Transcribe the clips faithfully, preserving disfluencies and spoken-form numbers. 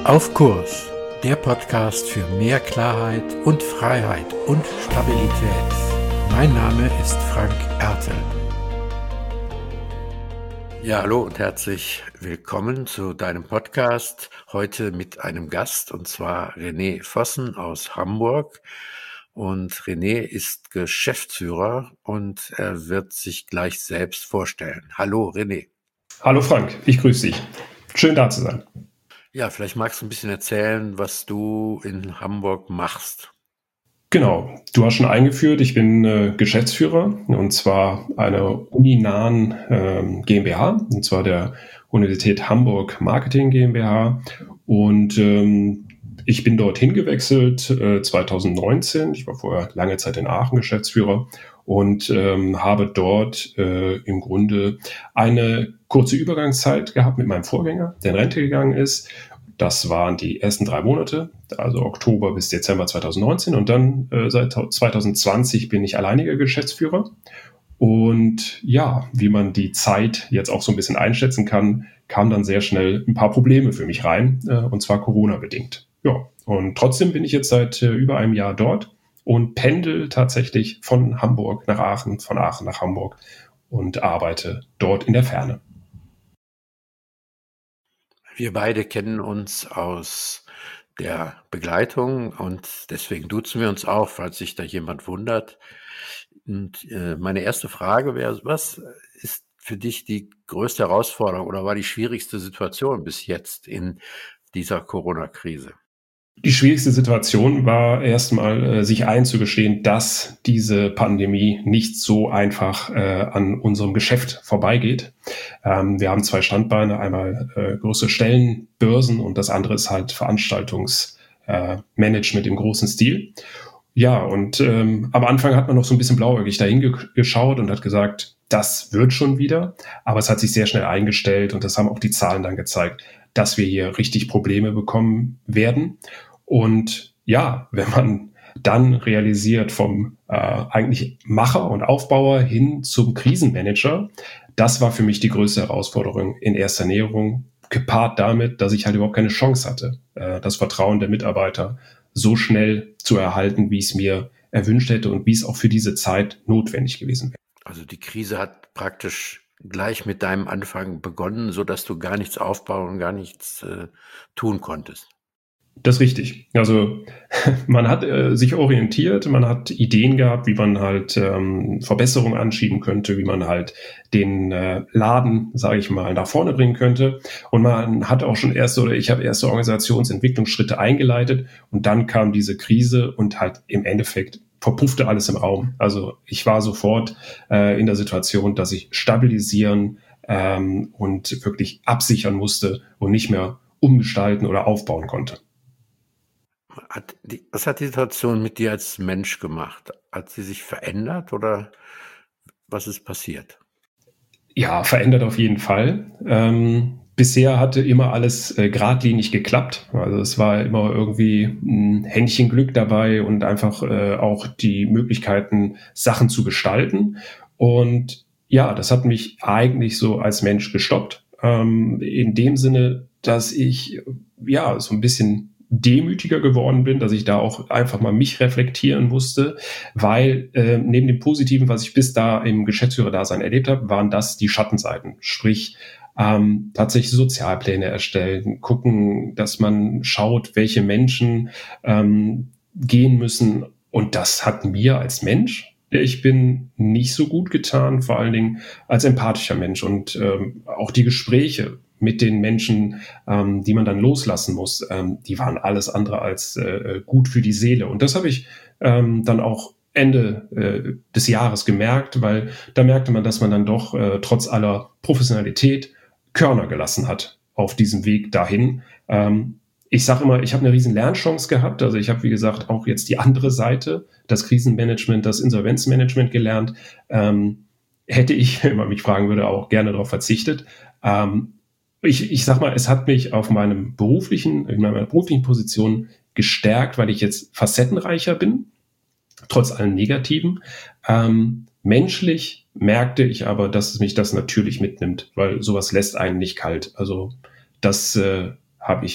Auf Kurs, der Podcast für mehr Klarheit und Freiheit und Stabilität. Mein Name ist Frank Ertel. Ja, hallo und herzlich willkommen zu deinem Podcast. Heute mit einem Gast, und zwar René Vossen aus Hamburg. Und René ist Geschäftsführer und er wird sich gleich selbst vorstellen. Hallo René. Hallo Frank, ich grüße dich. Schön da zu sein. Ja, vielleicht magst du ein bisschen erzählen, was du in Hamburg machst. Genau, du hast schon eingeführt, ich bin äh, Geschäftsführer, und zwar einer uninahen ähm, GmbH, und zwar der Universität Hamburg Marketing GmbH. Und ähm, ich bin dorthin gewechselt äh, zwanzig neunzehn. Ich war vorher lange Zeit in Aachen Geschäftsführer und ähm, habe dort äh, im Grunde eine kurze Übergangszeit gehabt mit meinem Vorgänger, der in Rente gegangen ist. Das waren die ersten drei Monate, also Oktober bis Dezember zwanzig neunzehn. Und dann äh, seit zwanzig zwanzig bin ich alleiniger Geschäftsführer. Und ja, wie man die Zeit jetzt auch so ein bisschen einschätzen kann, kamen dann sehr schnell ein paar Probleme für mich rein, äh, und zwar Corona-bedingt. Ja, und trotzdem bin ich jetzt seit äh, über einem Jahr dort und pendel tatsächlich von Hamburg nach Aachen, von Aachen nach Hamburg und arbeite dort in der Ferne. Wir beide kennen uns aus der Begleitung und deswegen duzen wir uns auch, falls sich da jemand wundert. Und äh, meine erste Frage wäre, was ist für dich die größte Herausforderung oder war die schwierigste Situation bis jetzt in dieser Corona-Krise? Die schwierigste Situation war erstmal, äh, sich einzugestehen, dass diese Pandemie nicht so einfach äh, an unserem Geschäft vorbeigeht. Ähm, wir haben zwei Standbeine, einmal äh, größere Stellenbörsen und das andere ist halt Veranstaltungsmanagement äh, im großen Stil. Ja, und ähm, am Anfang hat man noch so ein bisschen blauäugig dahin ge- geschaut und hat gesagt, das wird schon wieder. Aber es hat sich sehr schnell eingestellt und das haben auch die Zahlen dann gezeigt, dass wir hier richtig Probleme bekommen werden. Und ja, wenn man dann realisiert vom äh, eigentlich Macher und Aufbauer hin zum Krisenmanager, das war für mich die größte Herausforderung in erster Näherung, gepaart damit, dass ich halt überhaupt keine Chance hatte, äh, das Vertrauen der Mitarbeiter so schnell zu erhalten, wie ich es mir erwünscht hätte und wie es auch für diese Zeit notwendig gewesen wäre. Also die Krise hat praktisch gleich mit deinem Anfang begonnen, sodass du gar nichts aufbauen und gar nichts äh, tun konntest. Das ist richtig. Also man hat äh, sich orientiert, man hat Ideen gehabt, wie man halt ähm, Verbesserungen anschieben könnte, wie man halt den äh, Laden, sage ich mal, nach vorne bringen könnte. Und man hat auch schon erste, oder ich habe erste Organisationsentwicklungsschritte eingeleitet und dann kam diese Krise und halt im Endeffekt verpuffte alles im Raum. Also ich war sofort äh, in der Situation, dass ich stabilisieren ähm, und wirklich absichern musste und nicht mehr umgestalten oder aufbauen konnte. Hat die, was hat die Situation mit dir als Mensch gemacht? Hat sie sich verändert oder was ist passiert? Ja, verändert auf jeden Fall. Ähm, bisher hatte immer alles äh, geradlinig geklappt. Also es war immer irgendwie ein Händchen Glück dabei und einfach äh, auch die Möglichkeiten, Sachen zu gestalten. Und ja, das hat mich eigentlich so als Mensch gestoppt. Ähm, in dem Sinne, dass ich ja so ein bisschen demütiger geworden bin, dass ich da auch einfach mal mich reflektieren musste, weil äh, neben dem Positiven, was ich bis da im Geschäftsführerdasein erlebt habe, waren das die Schattenseiten. Sprich, ähm, tatsächlich Sozialpläne erstellen, gucken, dass man schaut, welche Menschen ähm, gehen müssen. Und das hat mir als Mensch, der ich bin, nicht so gut getan, vor allen Dingen als empathischer Mensch. Und ähm, auch die Gespräche mit den Menschen, ähm, die man dann loslassen muss, ähm, die waren alles andere als äh, gut für die Seele. Und das habe ich ähm, dann auch Ende äh, des Jahres gemerkt, weil da merkte man, dass man dann doch äh, trotz aller Professionalität Körner gelassen hat auf diesem Weg dahin. Ähm, ich sage immer, ich habe eine riesen Lernchance gehabt. Also ich habe, wie gesagt, auch jetzt die andere Seite, das Krisenmanagement, das Insolvenzmanagement gelernt. Ähm, hätte ich, wenn man mich fragen würde, auch gerne darauf verzichtet. Ähm, ich, ich sag mal, es hat mich auf meinem beruflichen, in meiner beruflichen Position gestärkt, weil ich jetzt facettenreicher bin, trotz allem Negativen. Ähm, menschlich merkte ich aber, dass mich das natürlich mitnimmt, weil sowas lässt einen nicht kalt. Also das äh, habe ich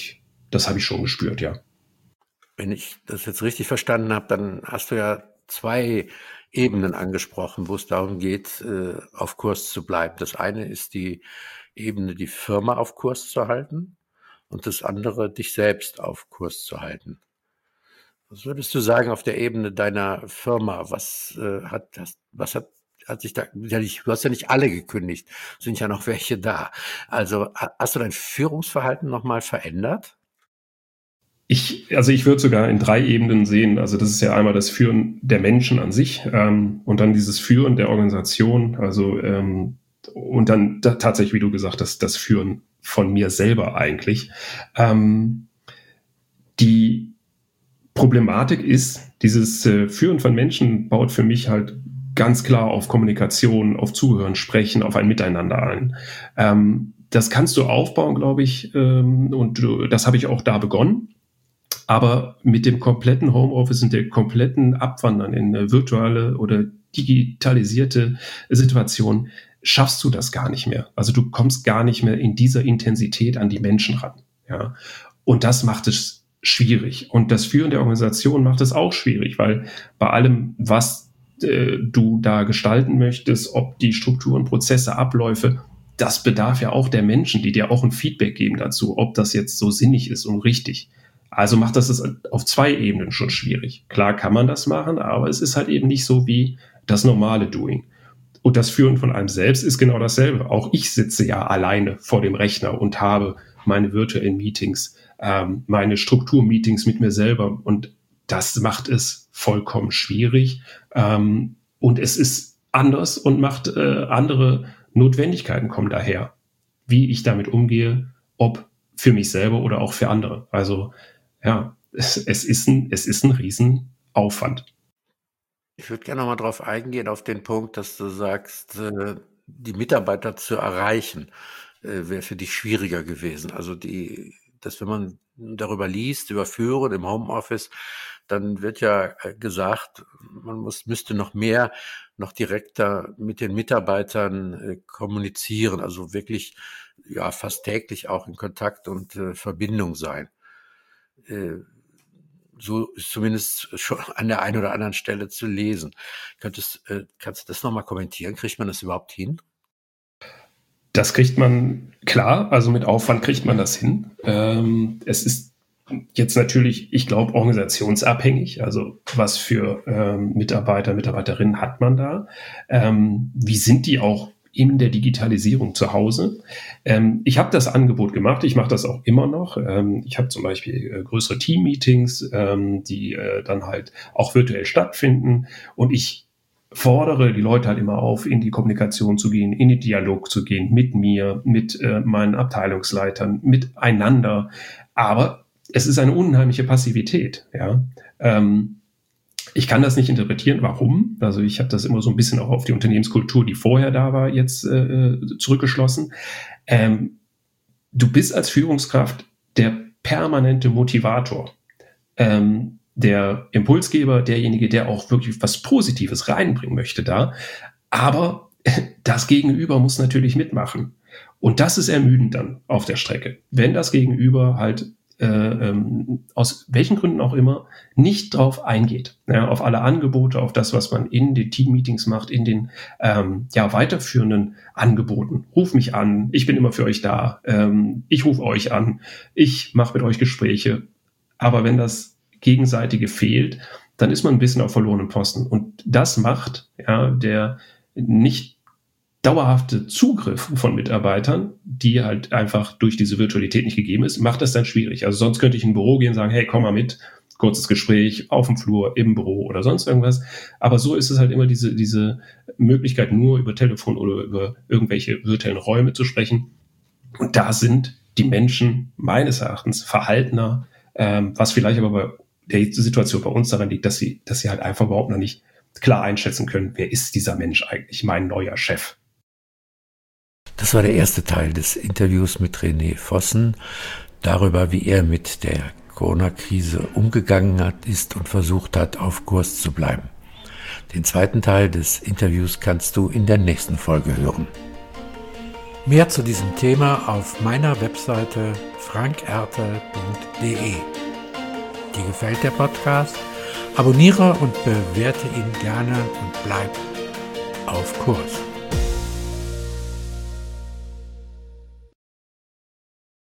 das habe ich schon gespürt, ja. Wenn ich das jetzt richtig verstanden habe, dann hast du ja zwei Ebenen angesprochen, wo es darum geht, äh, auf Kurs zu bleiben. Das eine ist die Ebene, die Firma auf Kurs zu halten, und das andere, dich selbst auf Kurs zu halten. Was würdest du sagen auf der Ebene deiner Firma? Was äh, hat das, was hat, hat sich da, ja, nicht, du hast ja nicht alle gekündigt, sind ja noch welche da. Also ha- hast du dein Führungsverhalten nochmal verändert? Ich, also ich würde sogar in drei Ebenen sehen. Also das ist ja einmal das Führen der Menschen an sich ähm, und dann dieses Führen der Organisation. Also ähm, und dann da, tatsächlich, wie du gesagt hast, das Führen von mir selber eigentlich. Ähm, die Problematik ist, dieses äh, Führen von Menschen baut für mich halt ganz klar auf Kommunikation, auf Zuhören, Sprechen, auf ein Miteinander ein. Ähm, das kannst du aufbauen, glaube ich, ähm, und du, das habe ich auch da begonnen. Aber mit dem kompletten Homeoffice und der kompletten Abwandern in eine virtuelle oder digitalisierte Situation schaffst du das gar nicht mehr. Also du kommst gar nicht mehr in dieser Intensität an die Menschen ran. Ja. Und das macht es schwierig. Und das Führen der Organisation macht es auch schwierig, weil bei allem, was äh, du da gestalten möchtest, ob die Strukturen, Prozesse, Abläufe, das bedarf ja auch der Menschen, die dir auch ein Feedback geben dazu, ob das jetzt so sinnig ist und richtig. Also macht das es auf zwei Ebenen schon schwierig. Klar kann man das machen, aber es ist halt eben nicht so wie das normale Doing. Und das Führen von einem selbst ist genau dasselbe. Auch ich sitze ja alleine vor dem Rechner und habe meine virtuellen Meetings, ähm, meine Strukturmeetings mit mir selber. Und das macht es vollkommen schwierig. Ähm, und es ist anders und macht äh, andere Notwendigkeiten kommen daher, wie ich damit umgehe, ob für mich selber oder auch für andere. Also ja, es, es ist ein, es ist ein Riesenaufwand. Ich würde gerne noch mal drauf eingehen, auf den Punkt, dass du sagst, äh, die Mitarbeiter zu erreichen, äh, wäre für dich schwieriger gewesen. Also die, dass wenn man darüber liest, über Führen im Homeoffice, dann wird ja äh, gesagt, man muss, müsste noch mehr, noch direkter mit den Mitarbeitern äh, kommunizieren, also wirklich ja fast täglich auch in Kontakt und äh, Verbindung sein. Äh, So ist zumindest schon an der einen oder anderen Stelle zu lesen. Könntest, äh, kannst du das nochmal kommentieren? Kriegt man das überhaupt hin? Das kriegt man, klar, also mit Aufwand kriegt man das hin. Ähm, es ist jetzt natürlich, ich glaube, organisationsabhängig. Also was für ähm, Mitarbeiter, Mitarbeiterinnen hat man da? Ähm, wie sind die auch in der Digitalisierung zu Hause? Ähm, ich habe das Angebot gemacht, ich mache das auch immer noch. Ähm, ich habe zum Beispiel äh, größere Team-Meetings, ähm, die äh, dann halt auch virtuell stattfinden, und ich fordere die Leute halt immer auf, in die Kommunikation zu gehen, in den Dialog zu gehen, mit mir, mit äh, meinen Abteilungsleitern, miteinander. Aber es ist eine unheimliche Passivität. Ja, ähm, ich kann das nicht interpretieren, warum. Also ich habe das immer so ein bisschen auch auf die Unternehmenskultur, die vorher da war, jetzt äh, zurückgeschlossen. Ähm, du bist als Führungskraft der permanente Motivator. Ähm, der Impulsgeber, derjenige, der auch wirklich was Positives reinbringen möchte da. Aber das Gegenüber muss natürlich mitmachen. Und das ist ermüdend dann auf der Strecke. Wenn das Gegenüber halt äh, ähm, aus welchen Gründen auch immer nicht drauf eingeht, ja, auf alle Angebote, auf das, was man in den Team-Meetings macht, in den ähm, ja, weiterführenden Angeboten. Ruf mich an, ich bin immer für euch da, ähm, ich rufe euch an, ich mache mit euch Gespräche. Aber wenn das Gegenseitige fehlt, dann ist man ein bisschen auf verlorenem Posten. Und das macht ja der nicht dauerhafte Zugriff von Mitarbeitern, die halt einfach durch diese Virtualität nicht gegeben ist, macht das dann schwierig. Also sonst könnte ich in ein Büro gehen und sagen, hey, komm mal mit, kurzes Gespräch auf dem Flur, im Büro oder sonst irgendwas. Aber so ist es halt immer diese, diese Möglichkeit, nur über Telefon oder über irgendwelche virtuellen Räume zu sprechen. Und da sind die Menschen meines Erachtens verhaltener, ähm, was vielleicht aber bei der Situation bei uns daran liegt, dass sie, dass sie halt einfach überhaupt noch nicht klar einschätzen können, wer ist dieser Mensch eigentlich, mein neuer Chef. Das war der erste Teil des Interviews mit René Vossen darüber, wie er mit der Corona-Krise umgegangen hat, ist und versucht hat, auf Kurs zu bleiben. Den zweiten Teil des Interviews kannst du in der nächsten Folge hören. Mehr zu diesem Thema auf meiner Webseite frank ertel punkt de. Dir gefällt der Podcast? Abonniere und bewerte ihn gerne und bleib auf Kurs.